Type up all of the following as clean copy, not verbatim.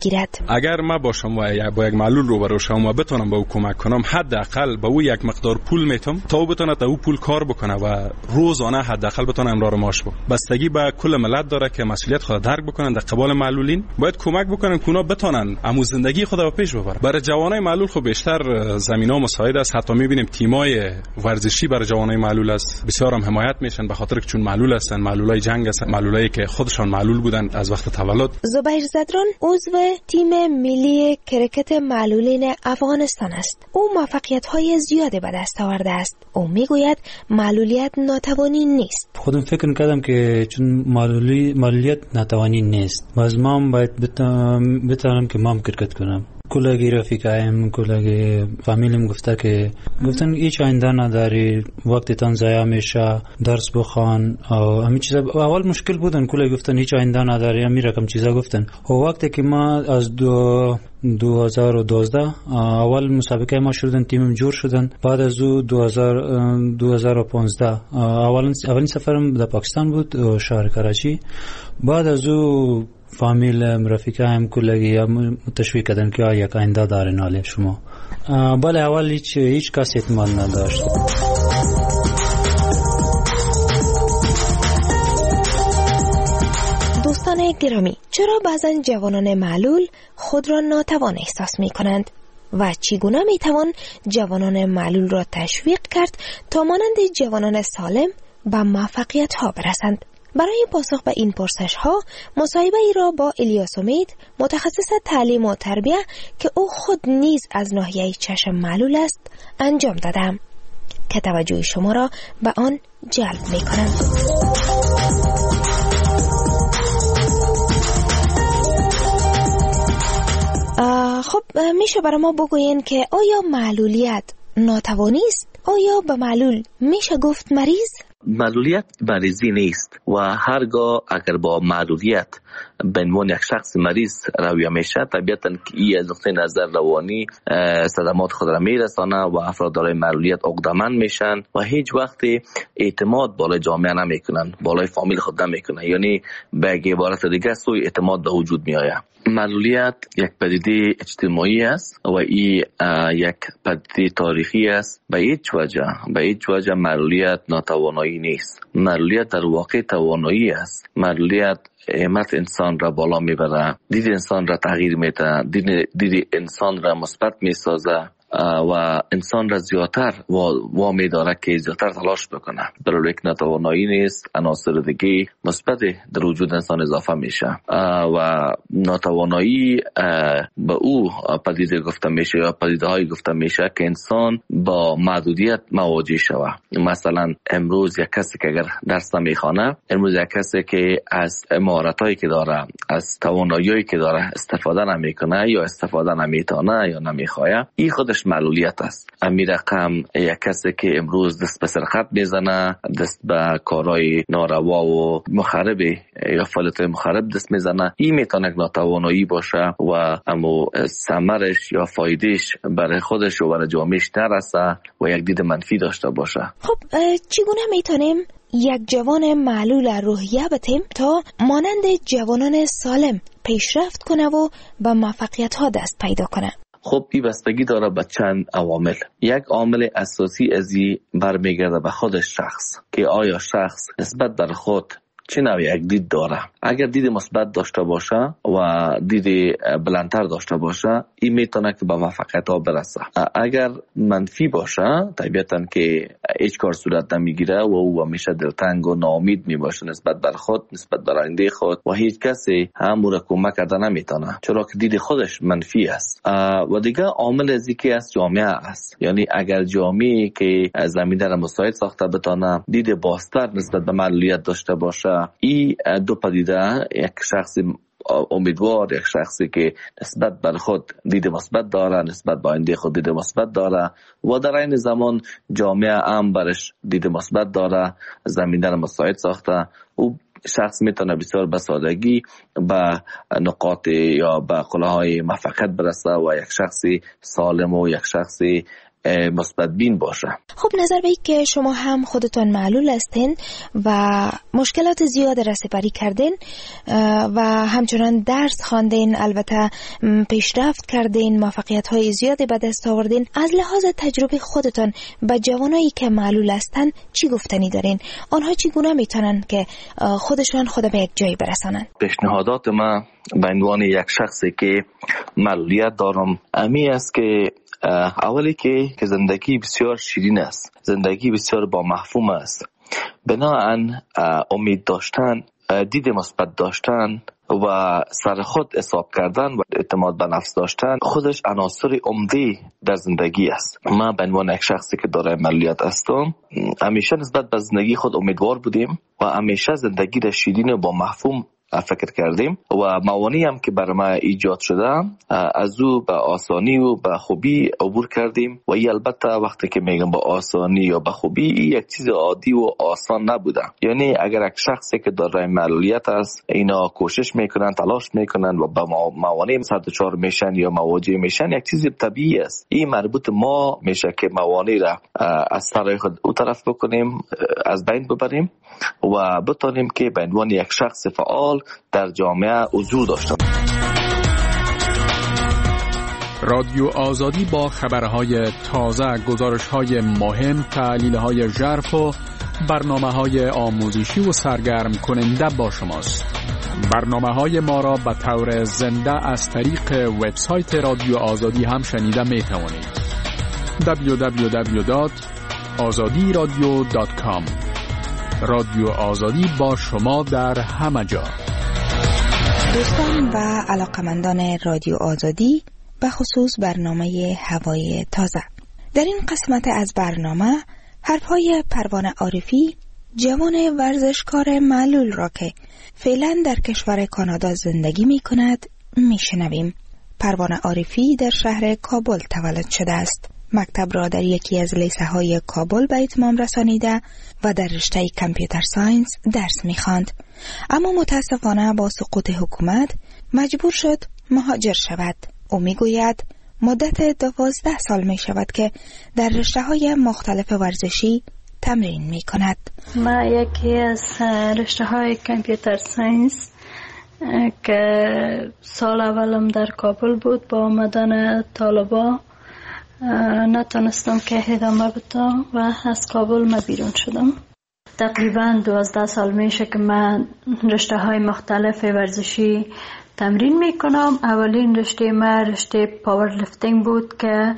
بگیرد. اگر ما باشم و با یک معلول روبرو شوم و بتونم به او کمک کنم، حداقل به او یک مقدار پول میتم تا او بتونه تا او پول کار بکنه و روزانه حداقل بتونه امرار معاش بده. بستگی به کل ملت داره که مسئولیت خود درک بکنن. در قبال معلولین باید کمک بکنن که اونا بتونن امو زندگی خود رو پیش ببرن. برای جوانای معلول خب بیشتر زمینا مساعد است. حتی میبینیم تیمای ورزشی برای جوانای معلول است، بسیار هم حمایت میشن به خاطر که چون معلول هستن، معلولای جنگ هستن، معلولایی که خودشان معلول بودن از وقت تولد. زبیر زدران عضو تیم ملی کرکت معلولین افغانستان است. او موفقیت‌های زیادی به دست آورده است. او میگوید معلولیت ناتوانی نیست. خودم فکر کردم که چون معلولیت ناتوانی نیست، باز ما باید بتونم که مام کرکت کنم. کلاگی رفیقایم، کلاگی فامیلیم گفتن هیچ آینده نداری، وقتتان ضایع میشه، درس بخوان و همین چیزا. اول مشکل بودن، کلاگی گفتن هیچ آینده نداری، همین رقم چیزا گفتن. و وقتی که ما از 2012 اول مسابقه ما شدن، تیمم جور شدن. بعد از 2015 اولین سفرم در پاکستان بود، شهر کراچی. بعد از فامیل رفیقایم کلگی تشویق کردن که یک آینده دارین حالی شما. بله اول هیچ کسی اعتماد نداشت. دوستان گرامی، چرا بعضن جوانان معلول خود را ناتوان احساس می کنند و چگونه می توان جوانان معلول را تشویق کرد تا مانند جوانان سالم به موفقیت ها برسند؟ برای پاسخ به این پرسش ها مصاحبه ای را با الیاس امید، متخصص تعلیم و تربیه که او خود نیز از ناحیه چشم معلول است، انجام دادم که توجه شما را به آن جلب می کنم. خب میشه برای ما بگوین که آیا معلولیت ناتوانی است؟ آیا به معلول میشه گفت مریض؟ معلولیت مریضی نیست و هرگاه اگر با معلولیت به عنوان یک شخص مریض رویه میشه، طبیعتاً که این از نقطه نظر روانی صدمات خود را میرسانه و افراد دارای معلولیت عقده‌مند میشن و هیچ وقت اعتماد بالای جامعه نمیکنن، بالای فامیل خود نمیکنن. یعنی به عبارت دیگه سوء اعتماد به وجود میآید. معلولیت یک پدیده اجتماعی است و این یک پدیده تاریخی است. به هیچ وجه معلولیت ناتوانایی نیست. معلولیت در واقع توانایی است. معلولیت همت انسان را بالا میبره، دید انسان را تغییر میده، دید انسان را مثبت میسازه و انسان را زیادتر وامی داره که زیادتر تلاش بکنه. در یک ناتوانایی نیست، عناصر دیگه مثبت در وجود انسان اضافه میشه و ناتوانایی به او پدیده گفته میشه یا پدیده های گفته میشه که انسان با محدودیت مواجه شوه. مثلا امروز یک کسی که اگر درس نمیخوانه، امروز یک کسی که از مهارتایی که داره، از توانایی‌هایی که داره استفاده نمیکنه یا استفاده نمیتونه یا نمیخواه، این خودش معلولیت است. امیر رقم یک کسی که امروز دست به سرقت میزنه، دست به کارهای ناروا و مخرب یا فعالیت مخرب دست میزنه، این میتونه ناتوانایی باشه و اما ثمرش یا فایدهش برای خودش و برای جامعهش نرسه و یک دید منفی داشته باشه. خب چگونه میتونیم یک جوان معلول روحیه بتیم تا مانند جوانان سالم پیشرفت کنه و به موفقیت ها دست پیدا کنه؟ خب این بستگی داره به چند عوامل. یک عامل اساسی ازی برمیگرده به خود شخص که آیا شخص نسبت در خود چه نوع یک دید داره. اگر دید مثبت داشته باشه و دید بلندتر داشته باشه، این میتونه که به موفقیت ها برسه. اگر منفی باشه، طبیعتاً که هیچ کار صورت نمیگیره و او همیشه دلتنگ و ناامید میباشه نسبت بر خود، نسبت بر آینده خود و هیچ کسی هم را کمک کرده نمیتونه، چرا که دید خودش منفی است. و دیگه عامل ازی که از جامعه است. یعنی اگر جامعه که زمینه را مساعد ساخته بتونه دید بازتر نسبت به معلولیت داشته باشه، این دو پدیده، یک شخصی امیدوار، یک شخصی که نسبت بر خود دید مثبت داره، نسبت به آینده خود دید مثبت داره و در این زمان جامعه هم برش دید مثبت داره، زمینه را مساعد ساخته، او شخص میتونه بسیار به سادگی به نقاط یا به قله‌های موفقیت برسه و یک شخصی سالم و یک شخصی مثبت بین باشه. خب نظر به این که شما هم خودتان معلول هستین و مشکلات زیاد را سپری کردین و همچنان درس خواندین، البته پیشرفت کردین، موفقیت های زیادی به دست آوردین، از لحاظ تجربه خودتان به جوانایی که معلول هستن چی گفتنی دارین؟ آنها چگونه میتونن که خودشان خود به یک جایی برسانن؟ پیشنهادات من به عنوان یک شخصی که معلولیت دارم امی است که اولی که زندگی بسیار شیرین است، زندگی بسیار با مفهوم است. بنابراین امید داشتن، دید مثبت داشتن و سر خود حساب کردن و اعتماد به نفس داشتن خودش عناصر عمده در زندگی است. من به عنوان یک شخصی که دارای معلولیت هستم همیشه نسبت به زندگی خود امیدوار بودیم و همیشه زندگی را شیرین و با مفهوم فکر کردیم و موانعی هم که برای ما ایجاد شده از او به آسانی و به خوبی عبور کردیم و این البته وقتی که میگم با آسانی یا به خوبی این یک چیز عادی و آسان نبوده. یعنی اگر یک شخصی که دارای معلولیت است اینا کوشش میکنن، تلاش میکنن و به موانع سر دچار میشن یا مواجه میشن، یک چیز طبیعی است. این مربوط ما میشه که موانع را از سر خود او طرف بکنیم، از بین ببریم و بتانیم که به عنوان یک شخص فعال در جامعه حضور داشته. رادیو آزادی با خبرهای تازه، گزارش‌های مهم، تحلیل‌های ژرف و برنامه‌های آموزشی و سرگرم کننده با شماست. برنامه‌های ما را به طور زنده از طریق وبسایت رادیو آزادی هم شنیده می‌توانید. www.azadiradio.com. رادیو آزادی با شما در همه جا. دوستان و علاقمندان رادیو آزادی، به خصوص برنامه هوای تازه، در این قسمت از برنامه حرفهای پروانه عارفی، جوان ورزشکار معلول را که فعلا در کشور کانادا زندگی می کند می شنویم. پروانه عارفی در شهر کابل تولد شده است. مکتب را در یکی از لیسه های کابل به اتمام رسانیده و در رشته کامپیوتر ساینس درس می خواند. اما متاسفانه با سقوط حکومت مجبور شد مهاجر شود. او می گوید مدت 12 سال می شود که در رشته های مختلف ورزشی تمرین می کند. من یکی از رشته های کامپیوتر ساینس که سال اولم در کابل بود، با آمدن طالبا نتونستم که ادامه بدم و از کابل ما بیرون شدم. تقریبا 12 سال میشه که من رشته های مختلف ورزشی تمرین میکنم. اولین رشته ما رشته پاور لیفتینگ بود که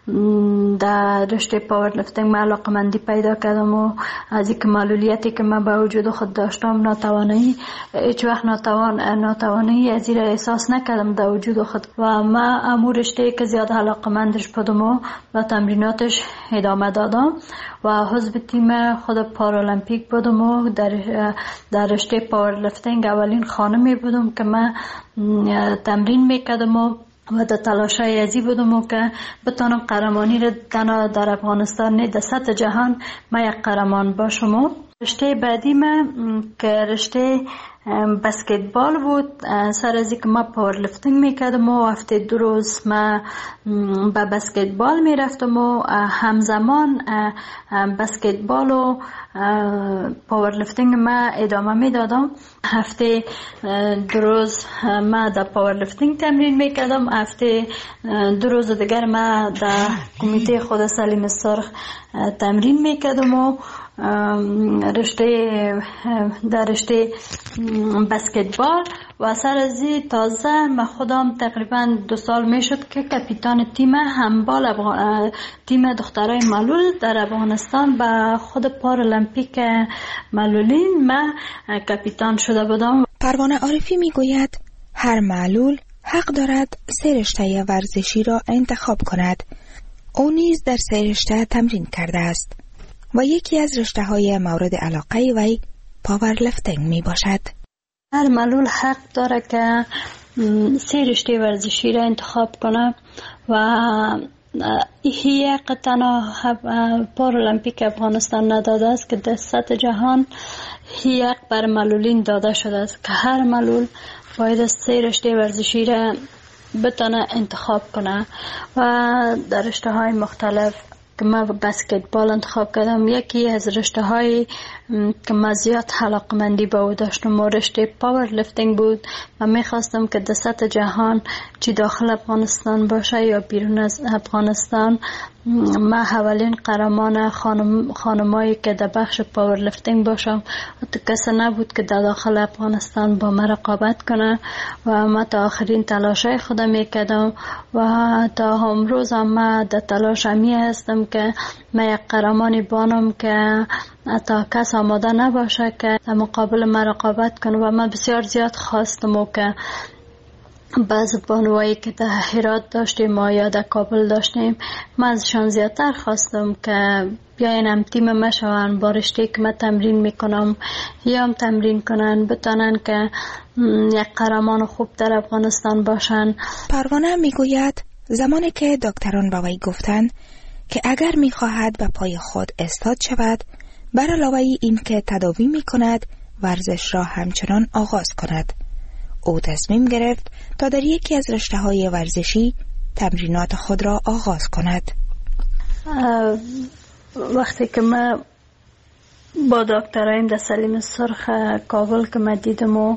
در رشته پاور لیفتینگ من علاقمندی پیدا کردم و از اینکه معلولیتی که من با وجود خود داشتم، ناتوانی، هیچ وقت ناتوانی از این را احساس نکردم در وجود خود و من امور رشته که زیاد علاقمندش بودم و تمریناتش ادامه دادم و حزب تیم خود پارالمپیک بودم و در رشته پاور لیفتینگ اولین خانمی بودم که من تمرین میکردم و در تلاشای ازی بودم که بتانم قهرمانی را در افغانستان نه در سطح جهان ما یک قهرمان باشم. رشته بعدی من که رشته بسکتبال بود. سر از اینکه ما پاور لیفتینگ میکردم و هفته 2 روز ما به بسکتبال میرفتم و همزمان بسکتبال و پاور لیفتینگ ما ادامه میدادم. هفته 2 روز ما در پاور لیفتینگ تمرین میکردم، هفته 2 روز دیگر ما در کمیته خود سلیم سرخ تمرین میکردم و در رشته بسکتبال و سر از تازه من خودم تقریبا 2 سال میشد که کاپیتان تیم هندبال تیم دخترای معلول در افغانستان به خود پارالمپیک معلولین من کاپیتان شده بودم. پروانه عارفی میگوید هر معلول حق دارد 3 رشته ورزشی را انتخاب کند. او نیز در 3 رشته تمرین کرده است و یکی از رشته های مورد علاقه وی پاور لیفتینگ می باشد. هر معلول حق داره که 3 رشته ورزشی را انتخاب کنه و یک تنها پارالمپیک افغانستان نداده است که در سطح جهان یک بر معلولین داده شده است که هر معلول باید 3 رشته ورزشی را بتونه انتخاب کنه و در رشته های مختلف که من بسکتبال انتخاب کردم. یکی از رشته های که من زیاد علاقمندی به او داشتم و رشته پاور لیفتینگ بود و میخواستم که در سطح جهان چی داخل افغانستان باشه یا بیرون از افغانستان من اولین قهرمان خانمایی که در بخش پاور لیفتینگ باشم. کسی نبود که در داخل افغانستان با من رقابت کنه و من تا آخرین تلاشای خودم میکردم و تا امروز هم من در تلاش همی هستم که من یک قهرمانی بانم که تا کس آماده نباشه که در مقابل من رقابت کنه. و من بسیار زیاد خواستم و که بعض بانوایی که در هرات داشتیم ما یا در کابل داشتیم من ازشان زیادتر خواستم که بیاین هم تیم ما شوان با رشته که من تمرین میکنم یا هم تمرین کنن بتانن که یک قهرمان خوب در افغانستان باشن. پروانه میگوید زمانی که دکتران با وی گفتند که اگر میخواهد به پای خود استاد شود بر علاوه این که تداوی میکند ورزش را همچنان آغاز کند. او تصمیم گرفت تا در یکی از رشته‌های ورزشی تمرینات خود را آغاز کند. وقتی که من با دکترایم در سلیم سرخ کابل که من دیدم و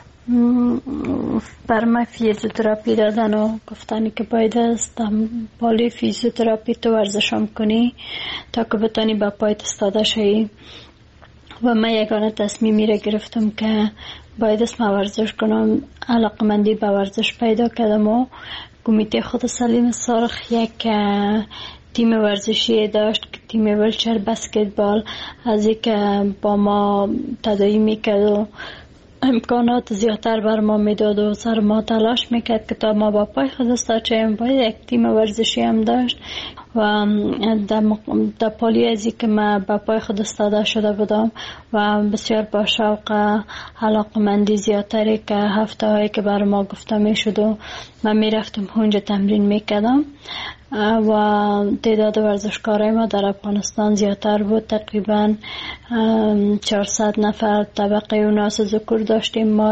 بر من فیزیوتراپی دادن و گفتن که باید از بالی فیزیوتراپی تو ورزشم کنی تا که بتانی با پایت استاده شوی و من یگانه تصمیمی را گرفتم که باید اسم ورزش کنم. علاقمندی به ورزش پیدا کردم و کمیته خود سلیم سرخ یک تیم ورزشی داشت که تیم ویلچر بسکتبال از این که با ما تداوی میکرد و امکانات زیادتر بر ما میداد و سر ما تلاش میکرد که تا ما با پای خود استاد شویم. باید یک تیم ورزشی هم داشت و در پالی ازی که من با پای خود استاده شده بودم و بسیار با شوق علاقمندی زیادتری که هفته هایی که بر ما گفته میشد و من میرفتم اونجا تمرین میکردم و تعداد ورزشکارای ما در افغانستان زیادتر بود. تقریبا 400 نفر طبقه اوناس ذکور داشتیم ما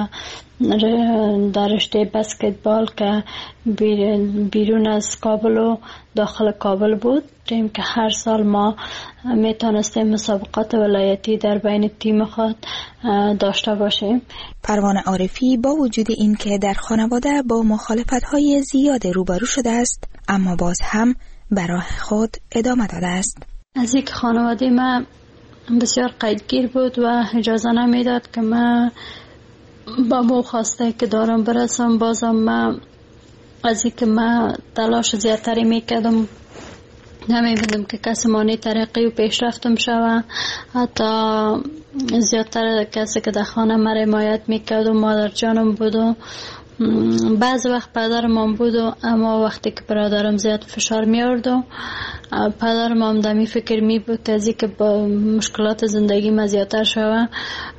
در رشته بسکتبال که بیرون از کابل و داخل کابل بود. که هر سال ما میتونستیم مسابقات ولایتی در بین تیم خود داشته باشیم. پروانه عارفی با وجود این که در خانواده با مخالفت‌های زیاد روبرو شده است اما باز هم برای خود ادامه داده است. از یک خانواده من بسیار قیدگیر بود و اجازه نمیداد که من با مو خواسته که دارم برسم. بازم من از این که من تلاش زیادتری میکردم نمیبینم که کسی مانی ترقی و پیشرفتم شوه. حتی زیادتر کسی که در خانه من حمایت میکرد و مادر جانم بود و بعض وقت پدرم هم بود و اما وقتی که برادرم زیاد فشار میارد و پدرم هم دمی فکر می بود از که با مشکلات زندگی ما زیادتر شوه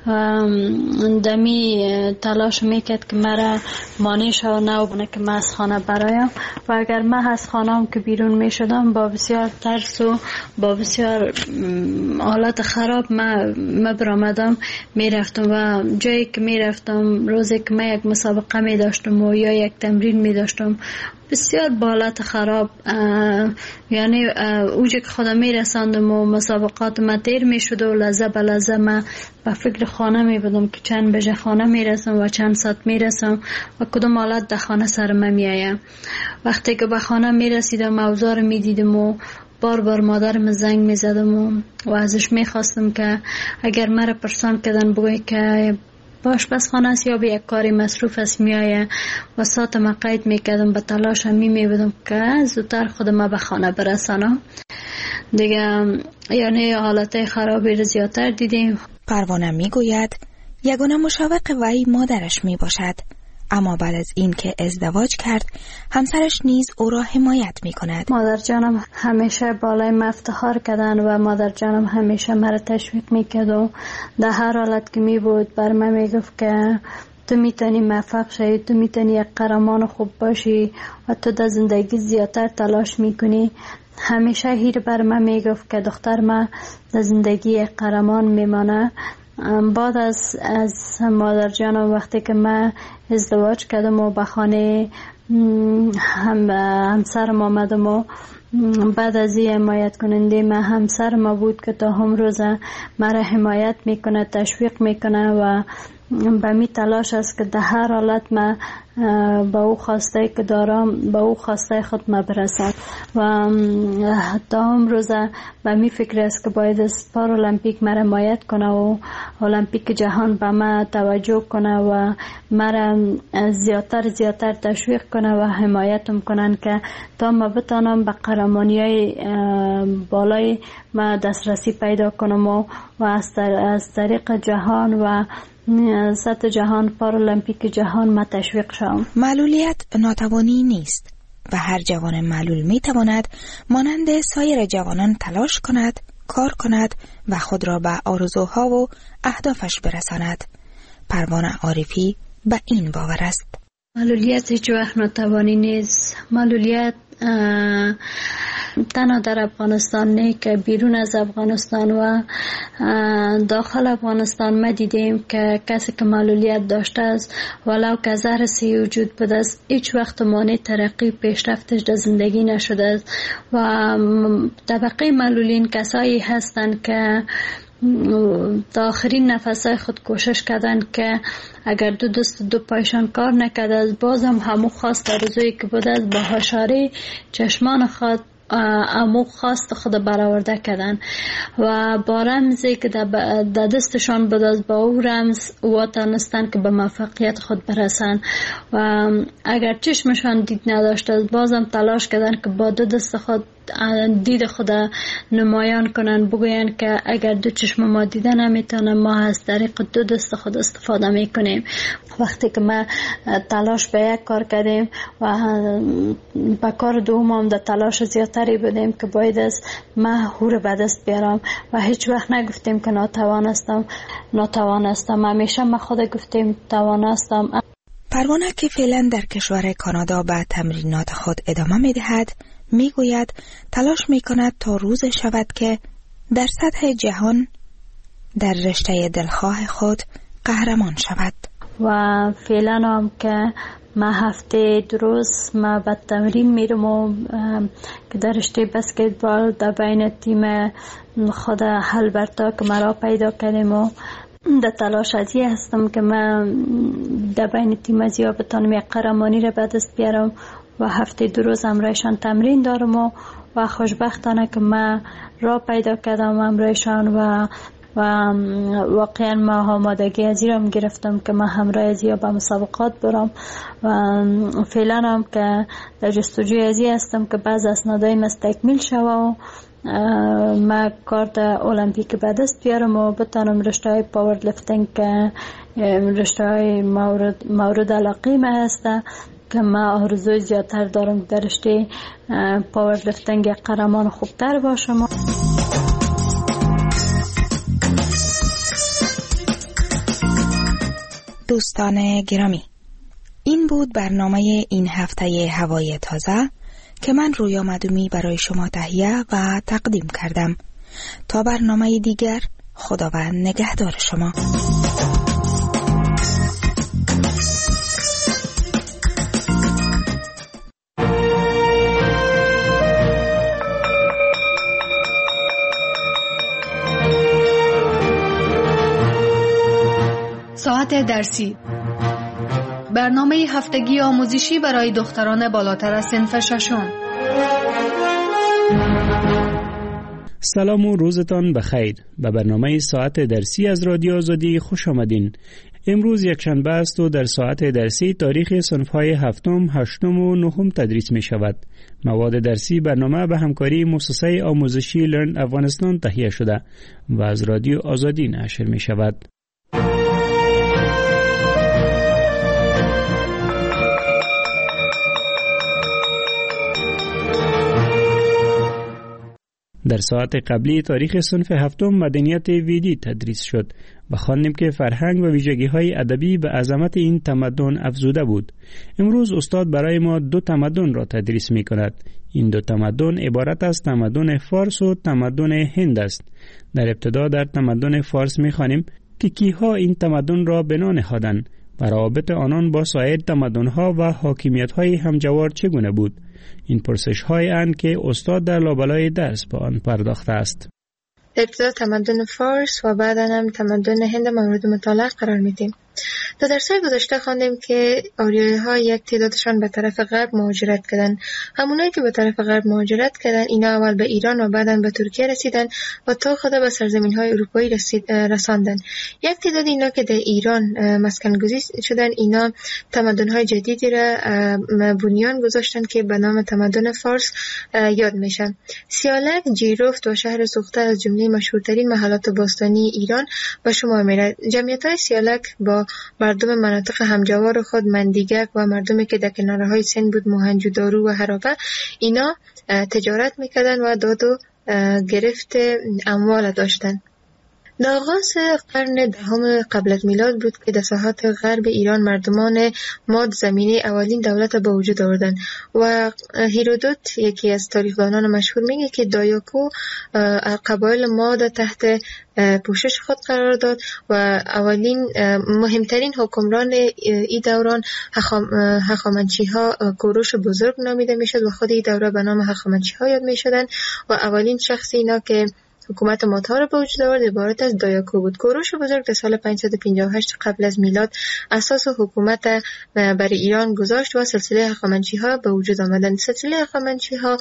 دمی تلاش میکرد که مرا مانع شوه نه که من از خانه برایم و اگر من از خانه هم که بیرون میشدم با بسیار ترس و با بسیار حالت خراب من برآمدم میرفتم و جایی که میرفتم روزی که من یک مسابقه میداشتم و یا یک تمرین میداشتم بسیار با حالت خراب یعنی اوجه که خودم میرساندم و مسابقات ما تیر میشد و لحظه به لحظه من به فکر خانه میبودم که چند بجه خانه میرسم و چند ساعت میرسم و کدوم حالت در خانه سرم میآید. وقتی که به خانه میرسیدم اوضاع رو میدیدم و بار بار مادرم زنگ میزدم و ازش میخواستم که اگر مرا پرسان کردن بگوی که باش بس خانه است یا به یک کاری مصروف است میایه و ساعت ما قید میکردم به تلاش میبودم که زودتر خودم به خانه برسانم دیگه. یعنی حالت خرابی رو زیادتر دیدیم. پروانه میگوید یگانه مشوق وی مادرش میباشد اما بعد از این که ازدواج کرد همسرش نیز او را حمایت میکند. مادر جانم همیشه بالای من افتخار کردن و مادر جانم همیشه مرا تشویق میکرد و در هر حالت که می بود بر من میگفت که تو میتونی موفق شی، تو میتونی یک قهرمان خوب باشی و تو در زندگی زیادتر تلاش میکنی. همیشه هیر بر من میگفت که دختر من در زندگی یک قهرمان میمانه. بعد از مادر جانم وقتی که من ازدواج کردم و به خانه همسرم آمدم و بعد از این حمایت کننده ما همسر ما بود که تا هم روز مرا حمایت میکنه، تشویق میکنه و به می تلاش است که در هر حالت ما به او خواسته که دارم به او خواسته خود ما برسم و تا هم روز به می فکر است که باید از پارالمپیک مرا حمایت کنه و المپیک جهان به ما توجه کنه و مرا زیادتر تشویق کنه و حمایتم کنن که تا ما بتانم به قهرمانی‌های بالای ما دسترسی پیدا کنم و از طریق جهان و سطح جهان پارالمپیک جهان ما تشویق شوم. معلولیت ناتوانی نیست و هر جوان معلول می تواند مانند سایر جوانان تلاش کند، کار کند و خود را به آرزوها و اهدافش برساند. پروانه عارفی به این باور است. معلولیت هیچ وقت ناتوانی نیست. معلولیت تنها در افغانستان نه که بیرون از افغانستان و داخل افغانستان ما دیدیم که کسی که معلولیت داشته است ولو که ذره وجود بوده است هیچ وقت مانع ترقی پیشرفتش در زندگی نشده است و طبقه معلولین کسایی هستند که تا آخرین نفسای خود کوشش کردن که اگر دو دست دو پایشان کار نکرده است بازم همو خواست آرزویی که بوده است با هشاری چشمان خود امو خواست خود برآورده کردن و با رمزی که در دستشان بود از با او رمز واتانستن که به موفقیت خود برسن و اگر چشمشان دید نداشت بازم تلاش کردن که با دو دست خود دید خود نمایان کنن، بگوین که اگر دو چشم ما دیده نمیتونه ما از طریق دو دست خود استفاده میکنیم. وقتی که ما تلاش به یک کار کردیم و به کار دوم هم در تلاش زیادتری بودیم که باید از ما هور به دست بیارم و هیچ وقت نگفتیم که ناتوانستم. همیشه ما خود گفتیم توانستم. پروانه که فعلا در کشور کانادا به تمرینات خود ادامه میدهد میگوید تلاش میکند تا روز شود که در سطح جهان در رشته دلخواه خود قهرمان شود. و فعلا هم که ما هفته 2 روز ما به تمرین میرم و که در رشته بسکتبال در بین تیم خود هلبرتا که مرا پیدا کردیم و در تلاش ازی هستم که من در بین تیم ازیا بتانم یک قهرمانی را به دست بیارم و هفته 2 روز همراهشان تمرین دارم و خوشبختانه که من را پیدا کردم همراهشان و واقعا ما آمادگی ازی را گرفتم که من همراه ازیا به مسابقات برم و فعلا هم که در جستجوی ازی هستم که بعض اسنادای مستکمیل شوه و ما کارت المپیک به دست بیارم و بتانم رشته های پاور لفتینگ که رشته های مورد علاقه ما هسته که ما آرزوی زیادتر دارم در رشته پاور لفتینگ قهرمان خوبتر باشم. دوستان گرامی، این بود برنامه این هفته هوای تازه که من رویا مدومی برای شما تهیه و تقدیم کردم. تا برنامه دیگر، خداوند نگهدار شما. ساعت درسی، برنامه هفتگی آموزشی برای دختران بالاتر از صنف 6. سلام و روزتان بخیر. به برنامه ساعت درسی از رادیو آزادی خوش آمدین. امروز یکشنبه است و در ساعت درسی تاریخ صنف‌های 7، 8 و 9 تدریس می شود. مواد درسی برنامه به همکاری مؤسسه آموزشی لرن افغانستان تهیه شده و از رادیو آزادی نشر می شود. در ساعت قبلی تاریخ صنف 7 مدنیت ویدی تدریس شد و خواندیم که فرهنگ و ویژگی‌های ادبی به عظمت این تمدن افزوده بود. امروز استاد برای ما 2 تمدن را تدریس می‌کند. این 2 تمدن عبارت از تمدن فارس و تمدن هند است. در ابتدا در تمدن فارس می‌خوانیم که کیها این تمدن را بنا نهادند و روابط آنان با سایر تمدن‌ها و حاکمیت‌های همجوار چگونه بود؟ این پرسش‌های اند که استاد در لابلای درس به آن پرداخته است. ابتدا تمدن فارس و بعدا هم تمدن هند مورد مطالعه قرار میدیم. در درس‌های گذشته خواندیم که آریایی‌ها یک تعدادشان به طرف غرب مهاجرت کردند. همونایی که به طرف غرب مهاجرت کردند اینا اول به ایران و بعداً به ترکیه رسیدند و تا خود به سرزمین‌های اروپایی رساندند. یک تعداد اینا که در ایران مسکن گزین شدند اینا تمدن‌های جدیدی را بنیان گذاشتند که به نام تمدن فارس یاد میشن. سیالک، جیرفت و شهر سوخته از جمله مشهورترین محلات باستانی ایران به شمار می‌رود. جمعیت‌های سیالک با مردم مناطق همجوار خود مندیگک و مردمی که در کنارهای سند بود موهنجودارو و هراپه اینا تجارت میکردن و داد و گرفت اموال داشتن. در آغاز قرن دهم قبل از میلاد بود که در ساحات غرب ایران مردمان ماد زمینه اولین دولت به وجود آوردند و هیرودوت یکی از تاریخدانان مشهور میگه که دایاکو قبایل ماد تحت پوشش خود قرار داد و اولین مهمترین حکمران این دوران هخامنشی ها کوروش بزرگ نامیده میشد و خود این دوره به نام هخامنشی ها یاد میشدن و اولین شخصی اینا که حکومت مادها را به وجود آورد عبارت از دایاکو بود. کوروش بزرگ در سال 558 قبل از میلاد اساس حکومت بر ایران گذاشت و سلسله هخامنشی ها به وجود آمدند. سلسله هخامنشی ها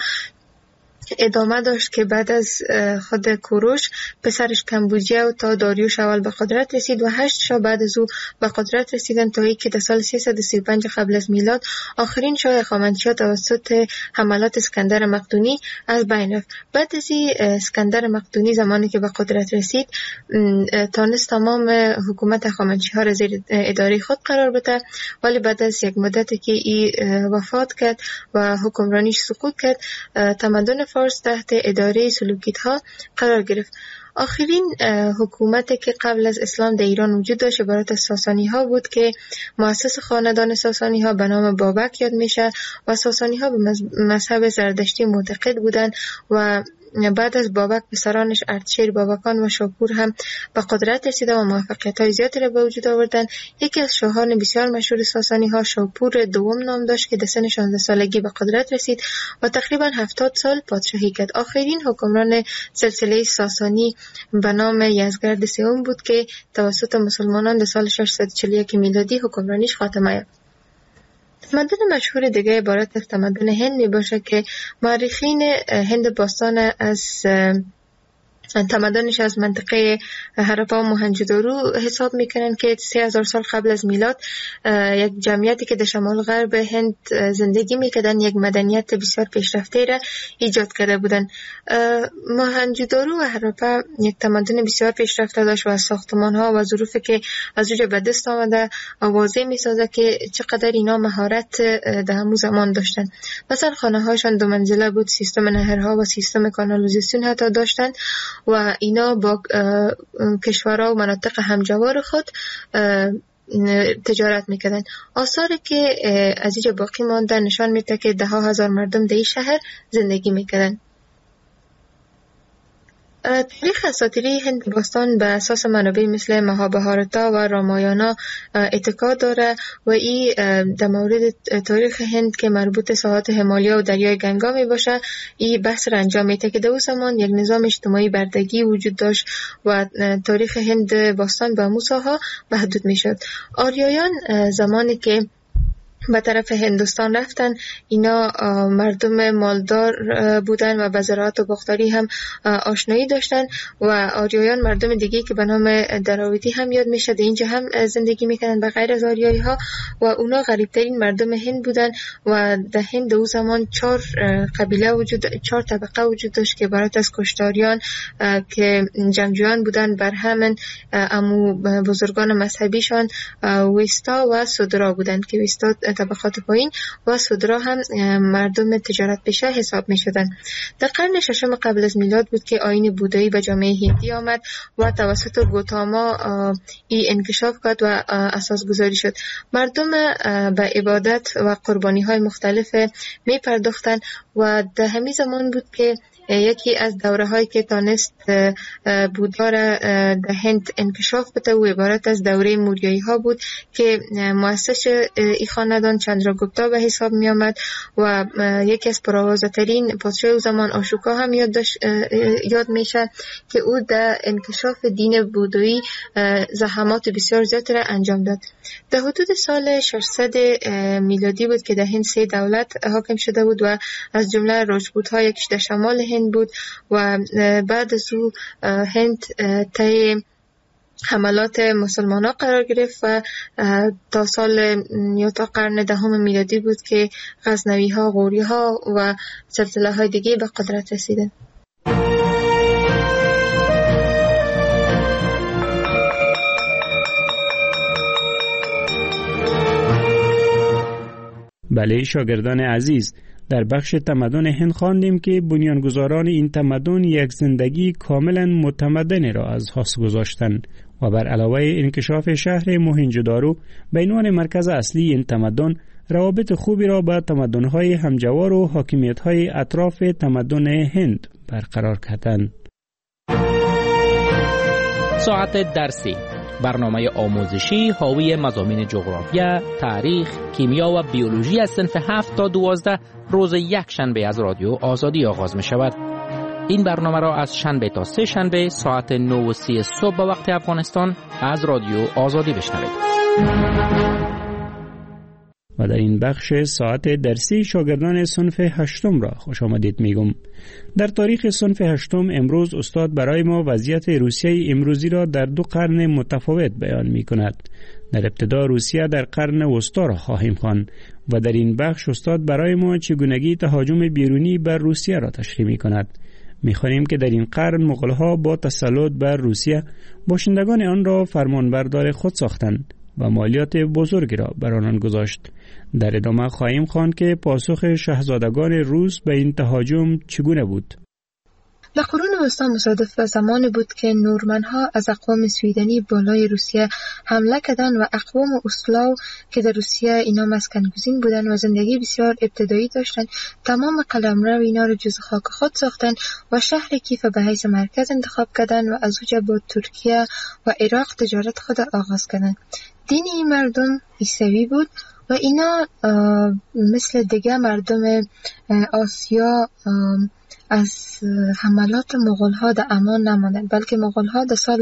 ادامه داشت که بعد از خود کوروش پسرش کمبوجیه و تا داریوش اول به قدرت رسید و 8 شاه بعد از او به قدرت رسیدند تا اینکه در سال 335 قبل از میلاد آخرین شاه هخامنشی‌ها توسط حملات اسکندر مقدونی از بین رفت. بعد از اسکندر مقدونی زمانی که به قدرت رسید تانست تمام حکومت هخامنشی‌ها را زیر اداره خود قرار بده، ولی بعد از یک مدتی که وفات کرد و حکمرانیش سقوط کرد تمدن فارس تحت اداره سلوکیدها قرار گرفت. آخرین حکومتی که قبل از اسلام در ایران وجود داشت عبارت از ساسانی ها بود که مؤسس خاندان ساسانی ها به نام بابک یاد میشه و ساسانی ها به مذهب زردشتی معتقد بودند و بعد از بابک پسرانش اردشیر، بابکان و شاپور هم به قدرت رسیده و موفقیت‌های زیادی را به وجود آوردند. یکی از شاهان بسیار مشهور ساسانی ها شاپور دوم نام داشت که در سن 16 سالگی به قدرت رسید و تقریبا 70 سال پادشاهی کرد. آخرین حکمران سلسله ساسانی به نام یزدگرد سوم بود که توسط مسلمانان در سال 641 میلادی حکمرانیش خاتمه یافت. تمدن مشهور دیگه عبارت از تمدن هند می باشه که مورخین هند باستان از تمدنش از منطقه هراپا و موهنجودارو حساب میکنن که 3000 سال قبل از میلاد یک جمعیتی که در شمال غرب هند زندگی میکردن یک مدنیت بسیار پیشرفته را ایجاد کرده بودن. موهنجودارو و هراپا یک تمدن بسیار پیشرفته داشت و از ساختمان ها و ظروفی که از اونجا به دست آمده واضح میسازه که چقدر اینا مهارت در همون زمان داشتن. مثلا خانه هاشان 2 منزله بود، سیستم نهرها و سیستم کانالیزاسیون حتی داشتن و اینا با کشورها و مناطق همجوار خود تجارت میکردن. آثاری که از اینجا باقی مانده نشان میده که 10,000 مردم در این شهر زندگی میکردن. تاریخ اساطیری هند باستان به اساس منابع مثل مهابهارتا و رامایانا اتکا داره و این در مورد تاریخ هند که مربوط ساحات همالیا و دریای گنگا می باشه این بحث را انجام میده که در اون زمان یک نظام اجتماعی بردگی وجود داشت و تاریخ هند باستان به موساها محدود می شد. آریایان زمانی که به طرف هندوستان رفتن اینا مردم مالدار بودن و به زراعت و باغداری هم آشنایی داشتن و آریایان مردم دیگه که به نام دراویدی هم یاد میشه در اینجا هم زندگی میکنن به غیر از آریایی ها و اونا غریبترین مردم هند بودن و در هند اون زمان 4 طبقه وجود داشت که عبارت از کشتاریان که جنگجویان بودن بر همین امو بزرگان مذهبیشان ویستا و سودرا بودن که ویستا طبقات پایین و سودرا هم مردم تجارت پیشه حساب می شدن. در قرن ششم قبل از میلاد بود که آیین بودایی به جامعه هندی آمد و توسط گوتاما ای انکشاف کرد و اساس گذاری شد. مردم به عبادت و قربانی های مختلف می پرداختن و در همین زمان بود که یکی از دوره هایی که تانست بودا را در هند انکشاف بده و عبارت از دوره موریایی ها بود که مؤسس این خاندان چندراگوپتا به حساب می آمد و یکی از پرآوازه‌ترین پادشاه او زمان آشوکا هم یاد میشه که او در انکشاف دین بودایی زحمات بسیار زیادی را انجام داد. در حدود سال 600 میلادی بود که در هند 3 دولت حاکم شده بود و از جمله راجپوت ها یکیش در شمال هند بود و بعد از او هند طی حملات مسلمان ها قرار گرفت و تا سال یا تا قرن دهم میلادی بود که غزنوی ها، غوری ها و سلسله های دیگه به قدرت رسیدند. بله شاگردان عزیز، در بخش تمدن هند خواندیم که بنیانگذاران این تمدن یک زندگی کاملا متمدن را از پس گذاشتند و بر علاوه انکشاف شهر موهنجودارو به عنوان مرکز اصلی این تمدن روابط خوبی را با تمدن‌های همجوار و حاکمیت‌های اطراف تمدن هند برقرار کردند. ساعت درسی، برنامه آموزشی حاوی مضامین جغرافیا، تاریخ، کیمیا و بیولوژی از صنف 7 تا 12 روز یک شنبه از رادیو آزادی آغاز می شود. این برنامه را از شنبه تا 3 شنبه ساعت 9:30 صبح به وقت افغانستان از رادیو آزادی بشنوید. و در این بخش ساعت درسی شاگردان صنف 8 را خوش آمدید میگم. در تاریخ صنف 8 امروز استاد برای ما وضعیت روسیه امروزی را در 2 قرن متفاوت بیان می کند. در ابتدا روسیه در قرن وسطا را خواهیم خواند و در این بخش استاد برای ما چگونگی تهاجم بیرونی بر روسیه را تشریح می کند. می خوانیم که در این قرن مغول‌ها با تسلط بر روسیه باشندگان آن را فرمانبردار خود ساختند و مالیات بزرگی را بر آنان گذاشت. در ادامه خواهیم خواند که پاسخ شاهزادگان روس به این تهاجم چگونه بود. در قرون وسطا مصادف به زمانی بود که نورمن‌ها از اقوام سویدنی بالای روسیه حمله کردند و اقوام اسلاو که در روسیه اینا مسکن‌گزین بودند و زندگی بسیار ابتدایی داشتند، تمام قلمرو اینا را جز خاک خود ساختند و شهر کیف به حیث مرکز انتخاب کردند و از اونجا با ترکیه و عراق تجارت خود آغاز کردند. دین این مردم عیسوی بود و اینا مثل دیگه مردم آسیا از حملات مغول‌ها در امان نماندند، بلکه مغول‌ها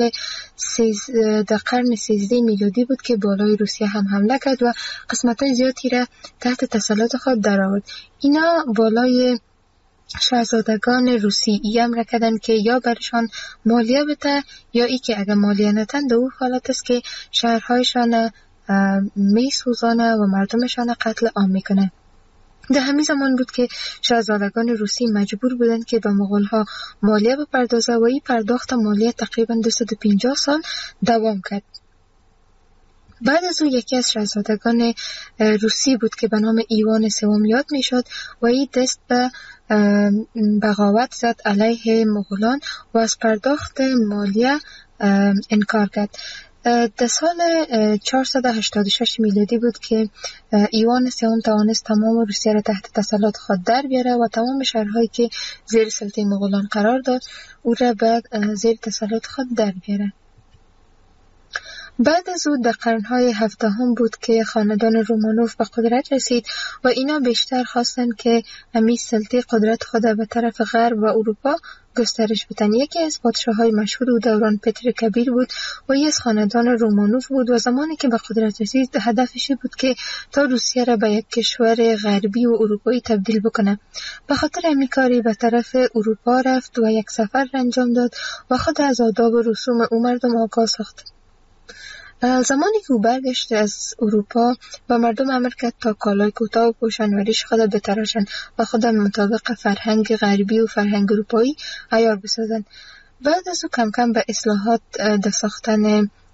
در قرن 13 میلادی بود که بالای روسیه هم حمله کرد و قسمت‌های زیادی را تحت تسلط خود درآورد. اینا بالای شاهزادگان روسی امر کردند که یا برشان مالیه بده یا ای که اگر مالیه ندن در او حالت است که شهرهایشان می سوزانه و مردمشان قتل عام میکنه. در همین زمان بود که شاهزادگان روسی مجبور بودند که به مغول‌ها مالیه بپردازه و این پرداخت مالیه تقریبا 250 سال دوام کرد. بعد از او یکی از شاهزادگان روسی بود که به نام ایوان سوم یاد میشد و این دست به بغاوت زد علیه مغولان و از پرداخت مالیه انکار کرد. در سال 486 میلادی بود که ایوان سوم توانست تمام روسیه را تحت تسلط خود در بیاره و تمام شهرهایی که زیر سلطه مغولان قرار داد او را به زیر تسلط خود در بیاره. بعد از او در قرنهای 17 بود که خاندان رومانوف به قدرت رسید و اینا بیشتر خواستند که همی سلطه قدرت خود به طرف غرب و اروپا گسترش بدن. یکی از پادشاه‌های مشهور او دوران پتر کبیر بود و یکی از خاندان رومانوف بود و زمانی که به قدرت رسید هدفش بود که تا روسیه را به یک کشور غربی و اروپایی تبدیل بکنه. به خاطر همین کاری به طرف اروپا رفت و یک سفر انجام داد و خود از آداب و رسوم او مردم آگاه ساخت. زمانی که او برگشت از اروپا و مردم امر کرد تا کالای کوتاه بپوشند و ریش خود بتراشند و خود مطابق فرهنگ غربی و فرهنگ اروپایی عیار بسازند. بعد از او کم کم به اصلاحات در ساختن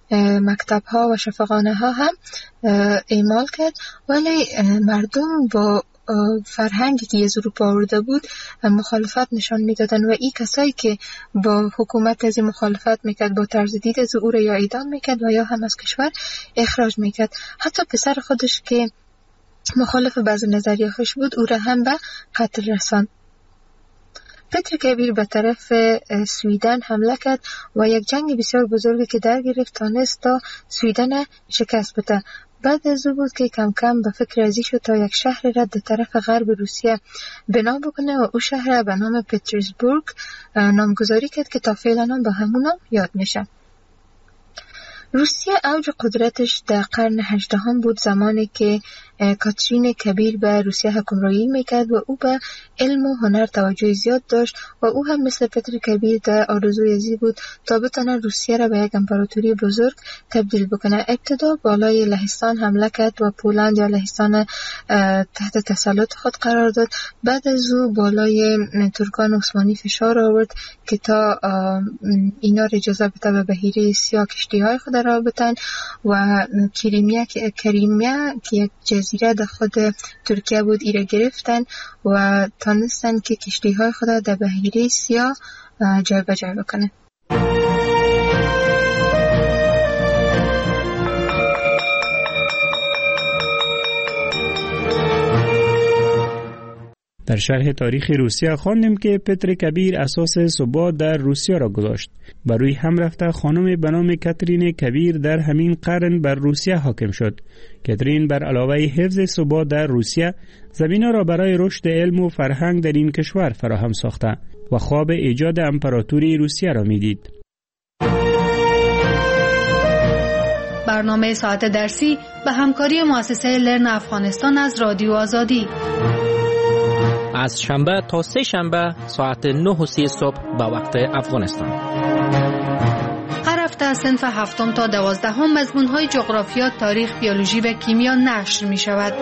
مکتب ها و شفاخانه ها هم اعمال کرد، ولی مردم با فرهنگی که از اروپا آورده بود مخالفت نشان میدادن و این کسایی که با حکومت از مخالفت میکرد با طرز دید از او را یا اعدام میکرد و یا هم از کشور اخراج میکرد. حتی پسر خودش که مخالف بعض نظریه خوش بود او را هم به قتل رساند. پتر کبیر به طرف سویدن حمله کرد و یک جنگ بسیار بزرگی که در گرفت تانست تا سویدن شکست بده. بعد از او بود که کم کم به فکر ازی شد تا یک شهر را در طرف غرب روسیه بنا بکنه و او شهر را به نام پترزبورگ نامگذاری کرد که تا فعلا هم به همون نام یاد میشه. روسیه اوج قدرتش در قرن 18 بود، زمانی که کاترین کبیر به روسیه حکمرانی میکرد و او به علم و هنر توجه زیاد داشت و او هم مثل پتر کبیر در آرزوی ازی بود تا بتونه روسیه را به یک امپراتوری بزرگ تبدیل بکنه. ابتدا بالای لهستان حمله کرد و پولند یا لهستان تحت تسلط خود قرار داد. بعد از او بالای ترکان عثمانی فشار آورد که تا اینا را اجازه بده به بحیره سیاه کشتی‌های خود را بتن و کریمیا که یک جزیره در خود ترکیه بود ایره گرفتن و تانستن که کشتی‌های خود در بحیره سیاه جای به جای بکنن. در شرح تاریخ روسیه خواندیم که پتر کبیر اساس ثبات در روسیه را گذاشت. بر روی هم رفته خانم به نام کاترین کبیر در همین قرن بر روسیه حاکم شد. کاترین بر علاوه حفظ ثبات در روسیه زمینه را برای رشد علم و فرهنگ در این کشور فراهم ساخته و خواب ایجاد امپراتوری روسیه را میدید. برنامه ساعت درسی به همکاری مؤسسه لرن افغانستان از رادیو آزادی از شنبه تا سه شنبه ساعت 9:30 صبح به وقت افغانستان. هر هفته صنف 7 تا 12 مضمون‌های جغرافیا، تاریخ، بیولوژی و کیمیا نشر می‌شود.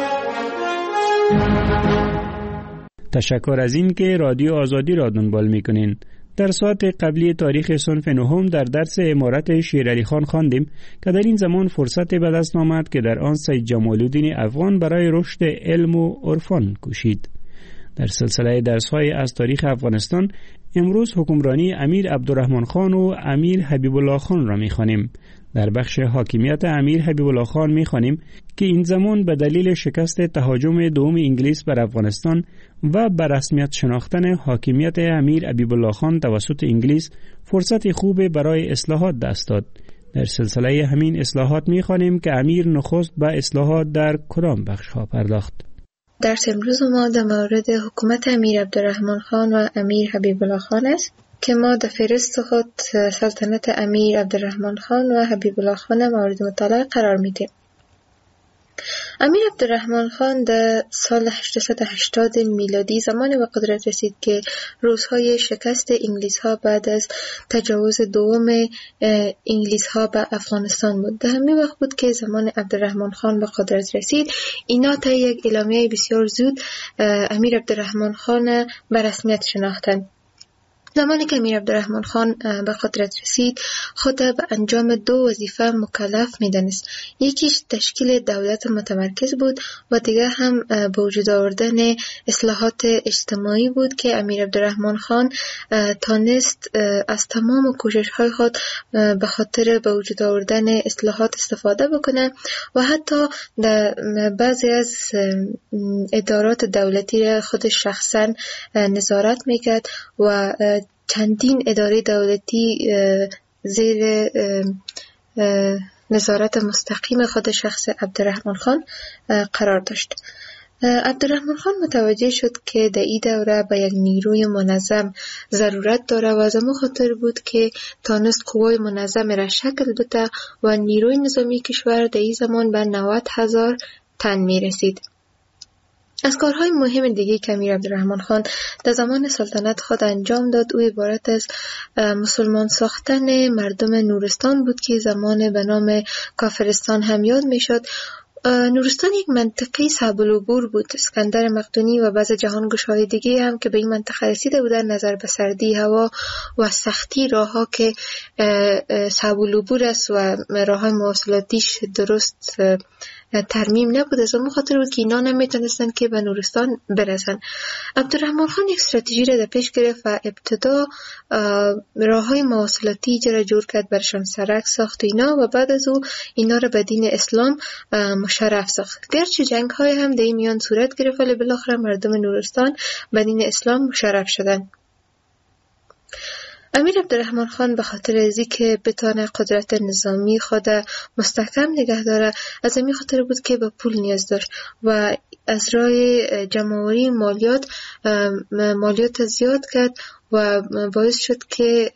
تشکر از این که رادیو آزادی را دنبال می‌کنین. در ساعت قبلی تاریخ صنف 9 در درس عمارت شیرعلی خان خواندیم که در این زمان فرصت به دست آمد که در آن سید جمال الدین افغان برای رشد علم و عرفان کوشید. در سلسله درس‌های از تاریخ افغانستان امروز حکمرانی امیر عبدالرحمن خان و امیر حبیب الله خان را می‌خوانیم. در بخش حاکمیت امیر حبیب الله خان می‌خوانیم که این زمان به دلیل شکست تهاجم دوم انگلیس بر افغانستان و به رسمیت شناختن حاکمیت امیر حبیب الله خان توسط انگلیس فرصت خوب برای اصلاحات دست داد. در سلسله همین اصلاحات می‌خوانیم که امیر نخست به اصلاحات در کدام بخش‌ها پرداخت. درس امروز ما در مورد حکومت امیر عبدالرحمن خان و امیر حبیب الله خان است که ما در فهرست خود سلطنت امیر عبدالرحمن خان و حبیب الله خان مورد مطالعه قرار میدیم. امیر عبدالرحمن خان در سال 880 میلادی زمانی به قدرت رسید که روزهای شکست انگلیس ها بعد از تجاوز دوم انگلیس ها به افغانستان بود. در همین وقت بود که زمان عبدالرحمن خان به قدرت رسید. اینا تا یک اعلامیه بسیار زود امیر عبدالرحمن خان به رسمیت شناختند. زمانی که امیر عبدالرحمن خان به قدرت رسید خود به انجام دو وظیفه مکلف می‌دانست. یکیش تشکیل دولت متمرکز بود و دیگر هم به وجود آوردن اصلاحات اجتماعی بود که امیر عبدالرحمن خان تانست از تمام کوشش‌های خود به خاطر به وجود آوردن اصلاحات استفاده بکنه و حتی در بعضی از ادارات دولتی را خود شخصا نظارت میکرد و چندین اداره دولتی زیر نظارت مستقیم خود شخص عبدالرحمن خان قرار داشت. عبدالرحمن خان متوجه شد که در این دوره به یک نیروی منظم ضرورت داره و از همون خاطر بود که تانست قوای منظم را شکل بده و نیروی نظامی کشور در این زمان به 90,000 تن می رسید. از کارهای مهم دیگه که امیر عبدالرحمن خان در زمان سلطنت خود انجام داد او عبارت از مسلمان ساختن مردم نورستان بود که زمان به نام کافرستان هم یاد می شد. نورستان یک منطقه صعب العبور بود. اسکندر مقدونی و بعض جهانگشاهای دیگه هم که به این منطقه رسیده بودن، نظر به سردی هوا و سختی راهها که صعب العبور است و راههای مواصلاتیش درست ترمیم نبود، از اون خاطر بود که اینا نمیتونستن که به نورستان برسن. عبدالرحمن خان یک استراتژی را در پیش گرفت و ابتدا راههای مواصلاتی ایجا جور کرد، برشان سرک ساخت اینا و بعد از او اینا را به دین اسلام مشرف ساخت. گرچه جنگ های هم در این میان صورت گرفت ولی بالاخره مردم نورستان به دین اسلام مشرف شدند. امیر عبدالرحمن خان به خاطر از اینکه بتانه قدرت نظامی خود مستحکم نگه داره، از این خاطر بود که به پول نیاز داشت و از راه جمع‌آوری مالیات زیاد کرد و باعث شد که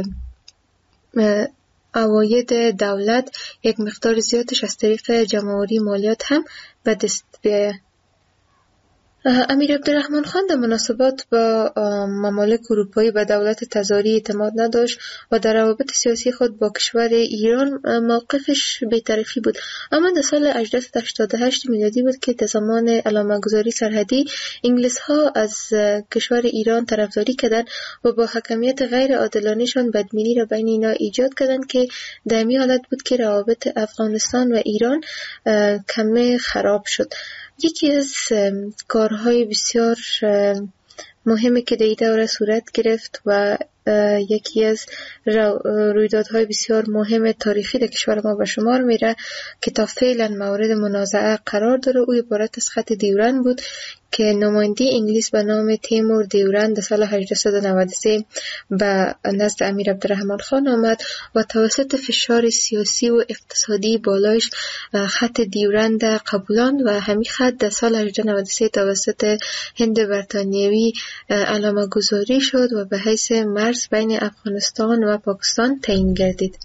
عواید دولت یک مقدار زیادش از طریق جمع‌آوری مالیات هم به دست بیاید. امیر عبدالرحمن خان در مناسبات با ممالک اروپایی به دولت تزاری اعتماد نداشت و در روابط سیاسی خود با کشور ایران موقفش بی‌طرفی بود. اما در سال 1888 میلادی بود که در زمان علامه‌گذاری سرحدی انگلیس ها از کشور ایران طرفداری کردند و با حکمیت غیر عادلانه‌شان بدبینی را بین اینا ایجاد کردند که در این حالت بود که روابط افغانستان و ایران کمی خراب شد. یکی از کارهای بسیار مهمی که در این دوره صورت گرفت و یکی از رویدادهای بسیار مهم تاریخی در کشور ما به شمار میره که تا فعلا مورد منازعه قرار داره، او عبارت از خط دیورند بود که نماینده انگلیس به نام تیمور دیورند در سال 1893 به نزد امیر عبدالرحمن خان آمد و توسط فشار سیاسی و اقتصادی بالایش خط دیورند قبولاند و همین خط در سال 1893 توسط هند بریتانیایی علامه گذاری شد و به حیث مرز بین افغانستان و پاکستان تعیین گردید.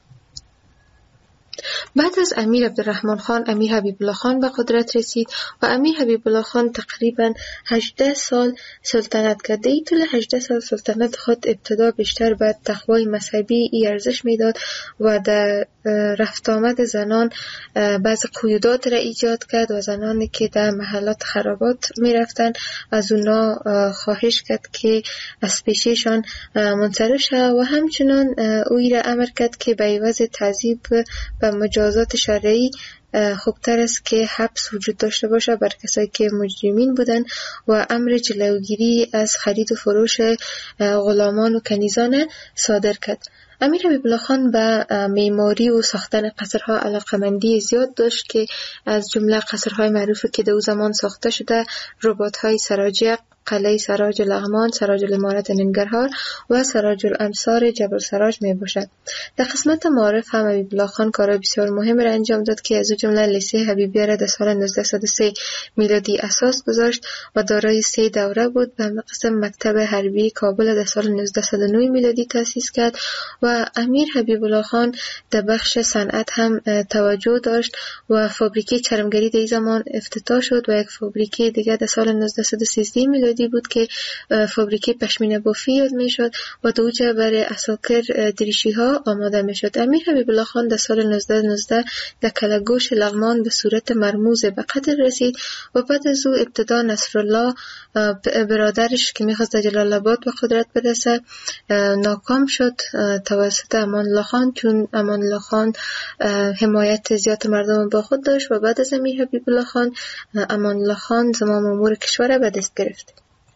بعد از امیر عبدالرحمن خان، امیر حبیب الله خان به قدرت رسید و امیر حبیب الله خان تقریبا 18 سال سلطنت کرد. این طول 18 سال سلطنت خود ابتدا بیشتر به تقوای مذهبی ارزش میداد و در رفت آمد زنان بعض قیودات را ایجاد کرد و زنانی که در محلات خرابات می رفتن از اونا خواهش کرد که از پیششان منصرف شد و همچنان اوی را امر کرد که به عوض تعذیب و مجازات شرعی خوبتر است که حبس وجود داشته باشه بر کسایی که مجرمین بودن و امر جلوگیری از خرید و فروش غلامان و کنیزان صادر کرد. امیر حبیب الله خان به معماری و ساختن قصرها علاقمندی زیاد داشت که از جمله قصرهای معروفی که در او زمان ساخته شده رباط‌های سراجق، قلعه سراج لغمان، سراج الامارت ننگرهار و سراج الانصار جبل سراج می باشد. در قسمت معارف هم حبیب الله خان کارهای بسیار مهم را انجام داد که از جمله لیسه حبیبیه را در سال 1903 میلادی اساس گذاشت و دارای 3 دوره بود. به قسم مکتب حربی کابل در سال 1909 میلادی تأسیس کرد و امیر حبیب الله خان در بخش صنعت هم توجه داشت و فابریکه چرمگری در این زمان افتتاح شد و یک فابریکه دیگر در سال 1913 میلادی بود که فابریکه پشمینه بافی یاد می شد و دوجه برای اساکر دریشی ها آماده می شد. امیر حبیب الله خان در سال 1919 در کلگوش لغمان به صورت مرموز به قتل رسید و بعد از او ابتدا نصرالله برادرش که می خواست در جلال آباد به قدرت برسه ناکام شد توسط امان الله خان، چون امان الله خان حمایت زیاد مردم با خود داشت و بعد از امیر حبیب الله خان امان الله خان زمام امور کشور به دست گرفت.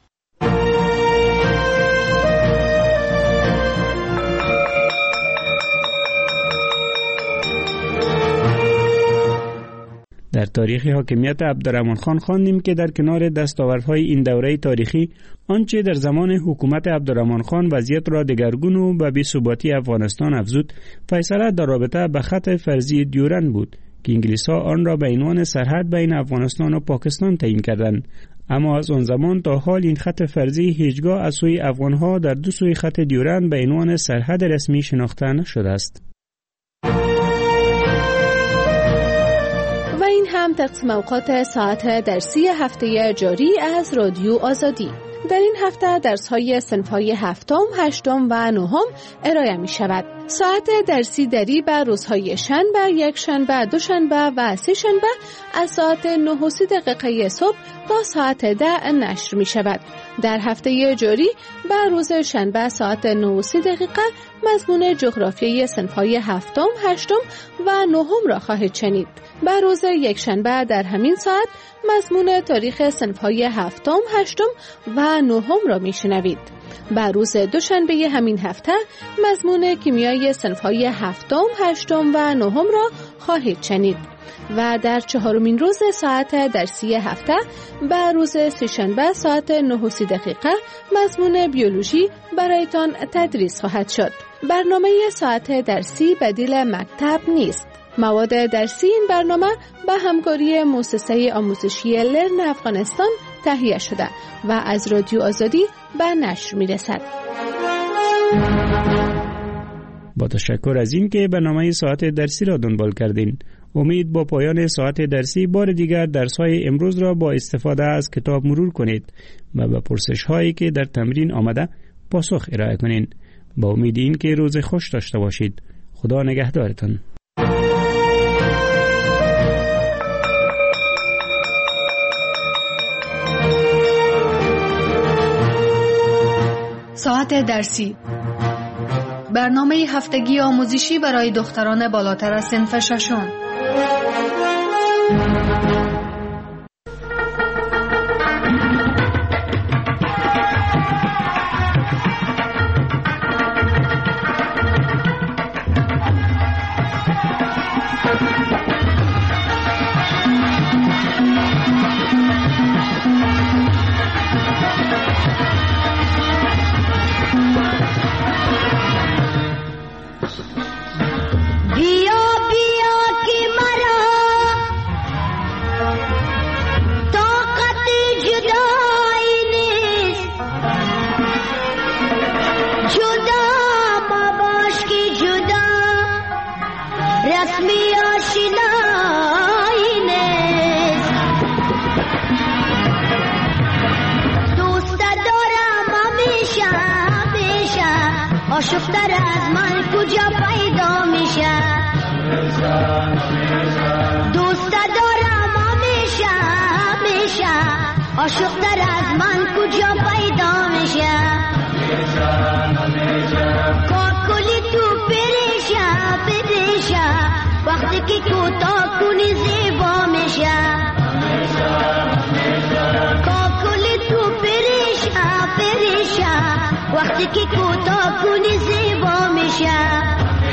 در تاریخ حاکمیت عبدالرحمن خان خواندیم که در کنار دستاوردهای این دوره تاریخی آنچه در زمان حکومت عبدالرحمن خان وضعیت را دگرگون و به بی‌ثباتی افغانستان افزود، فیصله در رابطه به خط فرضی دیورند بود که انگلیس‌ها آن را به عنوان سرحد بین افغانستان و پاکستان تعیین کردند. اما از آن زمان تا حال این خط فرضی هیچگاه از سوی افغان‌ها در دو سوی خط دیورند به عنوان سرحد رسمی شناخته نشده است. و این هم تقسیم اوقات ساعت درسی هفته جاری از رادیو آزادی. در این هفته درس‌های صنف‌های هفتم، هشتم و نهم ارائه می‌شود. ساعت درسی دری به روزهای شنبه، یکشنبه، دوشنبه و سه‌شنبه از ساعت 9:30 صبح تا ساعت 10 نشر می‌شود. در هفته جاری به روز شنبه ساعت 9:30 مضمون جغرافیای صنف‌های هفتم، هشتم و نهم را خواهید شنید. به روز یکشنبه در همین ساعت مضمون تاریخ صنف‌های هفتم، هشتم و نهم را میشنوید. به روز دوشنبه همین هفته مضمون کیمیای صنف‌های هفتم، هشتم و نهم را خواهید شنید. و در چهارمین روز ساعت درسی هفته به روز سه‌شنبه ساعت 9:30 مضمون بیولوژی برایتان تدریس خواهد شد. برنامه ساعت درسی بدیل مکتب نیست. مواد درسی این برنامه به همکاری مؤسسه آموزشی لرن افغانستان تهیه شده و از رادیو آزادی به نشر می‌رسد. با تشکر از این که برنامه ساعت درسی را دنبال کردین. امید با پایان ساعت درسی بار دیگر درس‌های امروز را با استفاده از کتاب مرور کنید و به پرسش‌هایی که در تمرین آمده پاسخ ارائه کنین. با امید این که روز خوش داشته باشید. خدا نگهدارتان. ساعت درسی، برنامه هفتگی آموزشی برای دختران بالاتر از صنف ششم. آشفتر از من کجا پیدا میشه؟ دوست دارم همیشه آشفتر از من کجا پیدا میشه؟ کاکلی تو پریشه وقتی که کوتاه کنی زیبا میشه. کاکلی تو پریشه وقتی که کوتاه کنی زیبا میشه.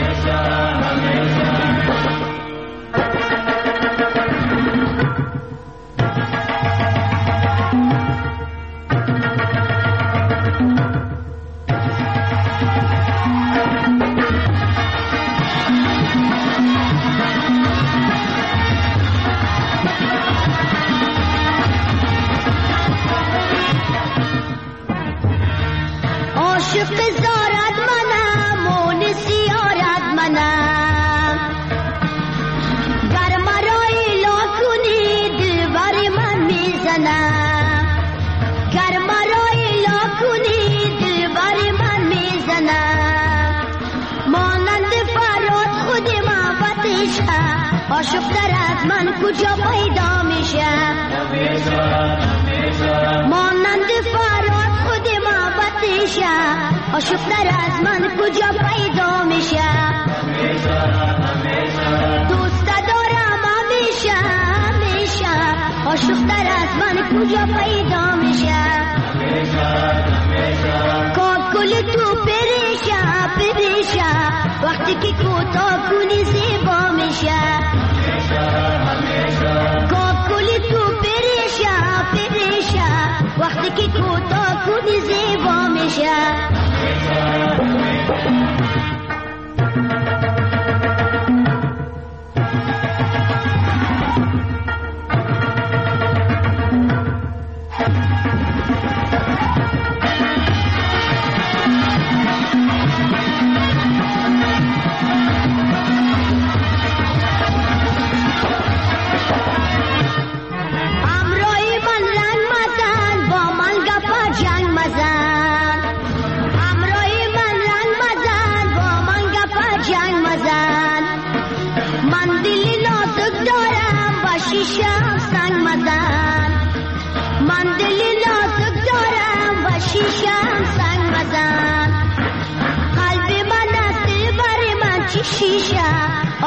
عاشق زارت منم مونسی یارت منم گر مرا ایلا کنی دلبر من میزنم گر مرا ایلا کنی دلبر من میزنم مانند فراد خود محبتشه عاشق‌تر از من کجا پیدا میشه مانند فراد خود محبتشه عاشق‌تر از من کجا پیدا میشه دوست دارم همیشه عاشق‌تر از من کجا پیدا میشه کاکل تو پریشه وقتی که کوتاه کنی زیبا میشه کاکل تو پریشه وقتی که کوتاه کنی زیبا میشه. امرای من رنگ مزن با من گپا جنگ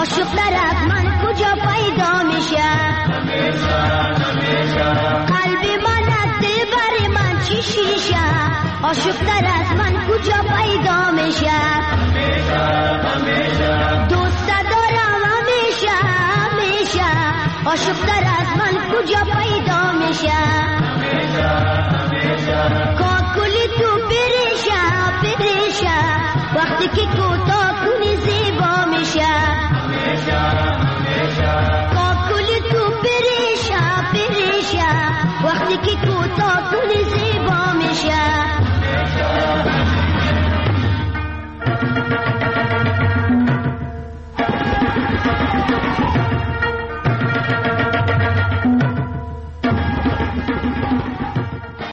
عاشق‌تر از من کجا پیدا میشه؟ قلب من از دلبر من چی شیشه؟ عاشق‌تر از من کجا پیدا میشه؟ دوست دارم همیشه همیشه، عاشق‌تر از من کجا پیدا میشه؟